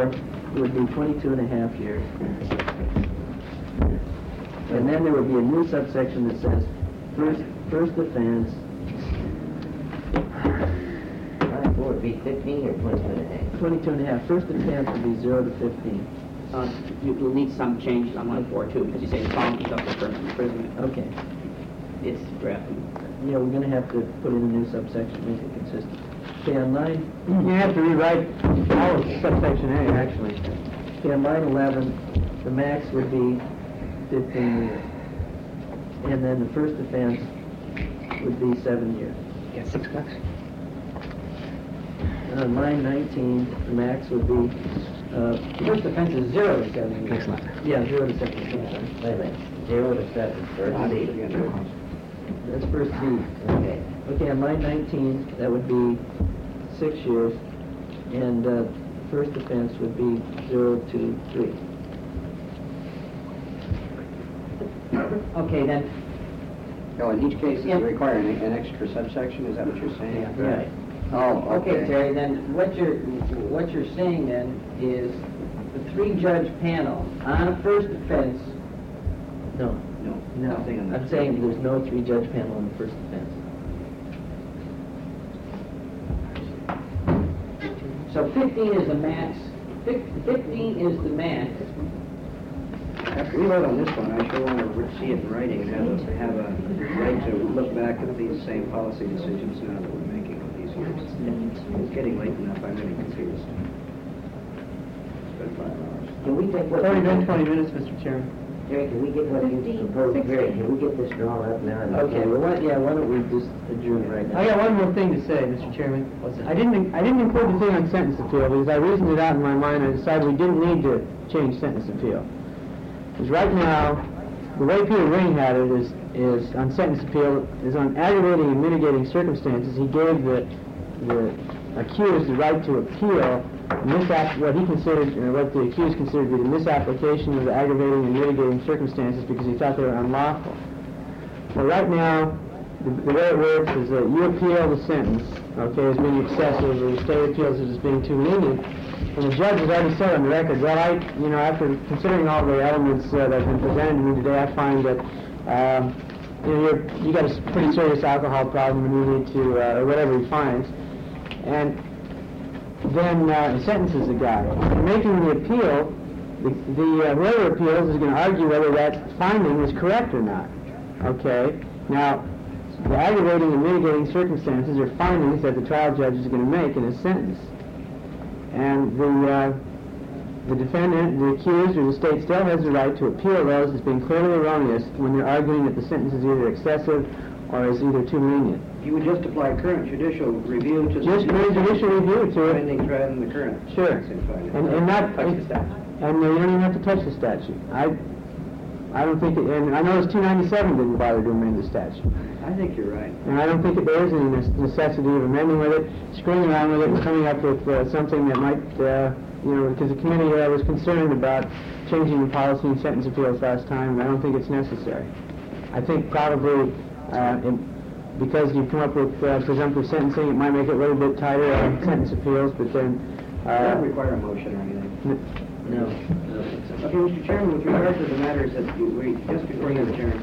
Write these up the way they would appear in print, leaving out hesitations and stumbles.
4 would be 22 and a half years. And then there would be a new subsection that says, first offense. Would be 15 or 22 and a half? 22 and a half. First offense would be 0 to 15. You'll need some changes on 1.4 too, because you say the following is up for permanent imprisonment. Okay. It's drafting. Yeah, we're going to have to put in a new subsection, make it consistent. Okay, on line... You have to rewrite all of subsection A, actually. Okay, on line 11, the max would be 15 years. And then the first offense would be 7 years. Yeah, $6. And on line 19, the max would be... First offense is 0 to 7 years. Yeah, 0 to 7 years. Wait a minute. 0 to 7, first C. That's first B. Okay. Okay, on line 19, that would be 6 years, and first offense would be 0 to 3. Okay, then. Oh, in each case, does it require an extra subsection? Is that what you're saying? Yeah. Right. Oh, Okay, Terry, then what you're saying then is the 3-judge panel on a first offense. No. No, No. nothing on I'm saying there's no 3-judge panel on the first offense. So 15 is the max. 15 is the max. After we vote on this one, I sure want to see it in writing and have a right to look back at these same policy decisions now that we're making all these years. It's getting late enough, I'm really confused. It's been 5 hours. Can we take what... It's already been 20 minutes, Mr. Chairman. Terry, can we get what you proposed? Terry, can we get this drawn up now? Okay, well, why don't we just adjourn right now? I got one more thing to say, Mr. Chairman. I didn't include the thing on sentence appeal because I reasoned it out in my mind and I decided we didn't need to change sentence appeal. Because right now, the way Peter Ring had it is on sentence appeal is on aggravating and mitigating circumstances. He gave the accused the right to appeal what he considered, or what the accused considered to be the misapplication of the aggravating and mitigating circumstances because he thought they were unlawful. Well, right now, the way it works is that you appeal the sentence, okay, as being excessive, or the state appeals it as being too lenient. And the judge has already said on the record, well, after considering all the elements that have been presented to me today, I find that you got a pretty serious alcohol problem and you need to, or whatever he finds. And then sentences the guy. In making the appeal, whoever appeals is going to argue whether that finding is correct or not. Okay? Now, the aggravating and mitigating circumstances are findings that the trial judge is going to make in his sentence. And the defendant, the accused, or the state still has the right to appeal those as being clearly erroneous when they're arguing that the sentence is either excessive or is either too lenient. You would just apply current judicial review to Just judicial review to it. findings rather than the current. Sure. findings. And not Touch the statute. And you don't even have to touch the statute. I don't think it, and I know it's 297 didn't bother to amend the statute. I think you're right. And I don't think that there is any necessity of amending with it, screwing around with it, and coming up with something that might, because the committee was concerned about changing the policy in sentence appeals last time, and I don't think it's necessary. I think probably, because you've come up with presumptive sentencing, it might make it a little bit tighter on sentence appeals, but then... It doesn't require a motion or anything. No. Okay, Mr. Chairman, with regard to the matters that just before you adjourn,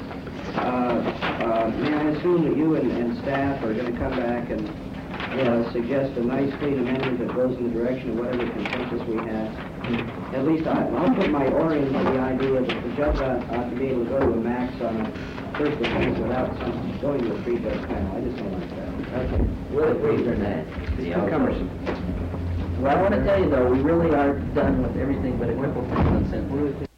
may I assume that you and staff are going to come back and suggest a nice, clean amendment that goes in the direction of whatever consensus we have? At least I'll put my oar into the idea that the judge ought to be able to go to a max on a first offense without going to a 3-judge panel. I just don't like that. Okay. We'll agree on that. It's too cumbersome. Well, I want to tell you, though, we really are done with everything but a couple things on sentence.